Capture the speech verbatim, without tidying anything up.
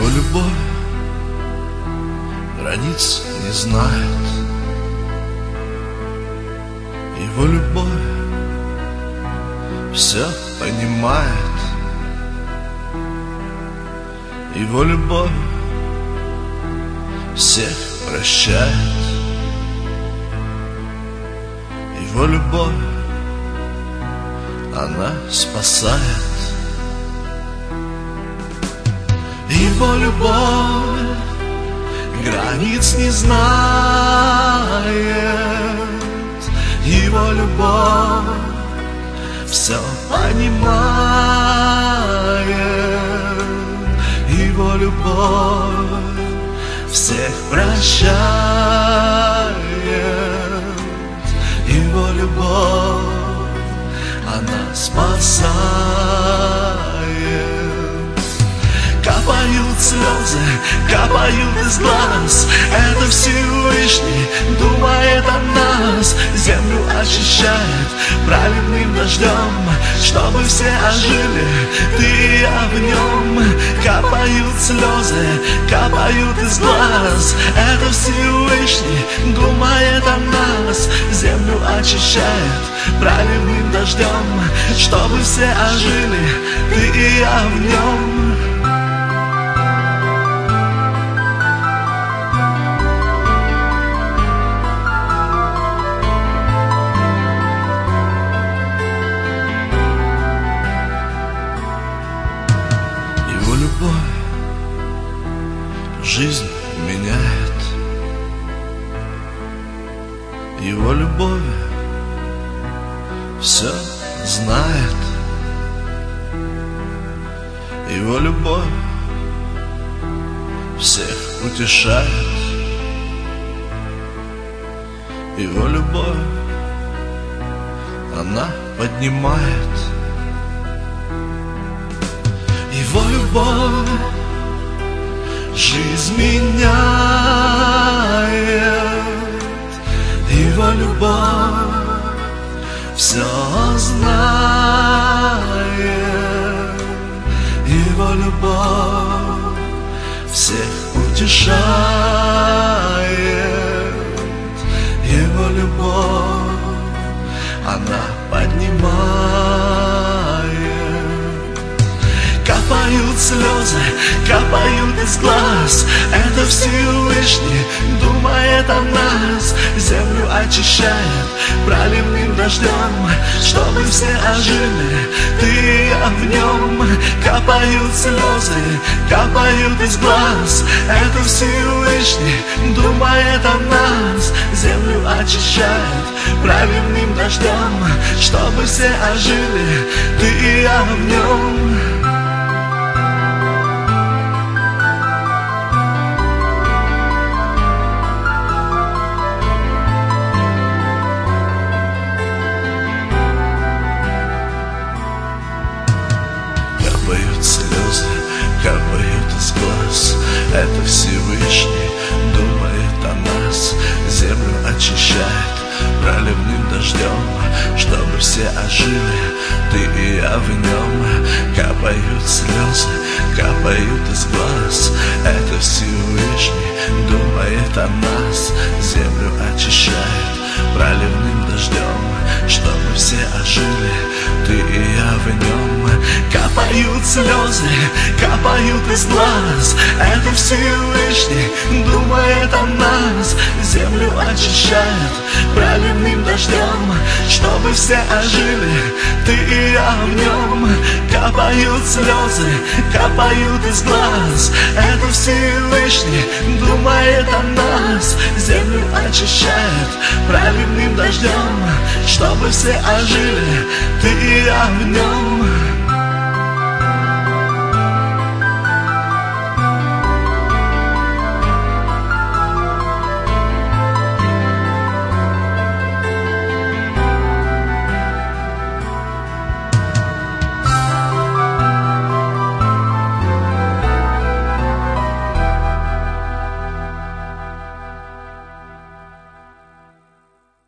Его любовь границ не знает. Его любовь все понимает. Его любовь всех прощает. Его любовь, она спасает. Его любовь границ не знает. Его любовь все понимает. Его любовь всех прощает. Его любовь, она спасает. Капают слезы, капают из глаз. Это Всевышний думает о нас. Землю очищает праведным дождем, чтобы все ожили, ты и я в нем. Капают слезы, капают из глаз. Это Всевышний думает о нас. Землю очищает праведным дождем, чтобы все ожили, ты и я в нем. Его любовь жизнь меняет. Его любовь все знает. Его любовь всех утешает. Его любовь, она поднимает. Его любовь жизнь меняет. Его любовь все знает. Его любовь всех утешает. Его любовь, она поднимает. Капают слезы, капают из глаз. Это Всевышний думает о нас. Землю очищает проливным дождем, чтобы все ожили, ты и я в нем. Капают слезы, капают из глаз. Это Всевышний думает о нас. Землю очищает проливным дождем, чтобы все ожили, ты и я в нем. Капают слезы, капают из глаз. Это Всевышний думает о нас. Землю очищает проливным дождем, чтобы все ожили, ты и я в нем. Капают слезы, капают из глаз. Это Всевышний думает о нас. Землю очищает проливным дождем, чтобы все ожили, ты и я в нем. Капают слезы, капают из глаз. Это Всевышний думает о нас. Землю очищает проливным дождем, чтобы все ожили, ты и я в нем. Капают слезы, капают из глаз. Это Всевышний думает о нас. Землю очищает проливным дождем, чтобы все ожили, ты и я в нем.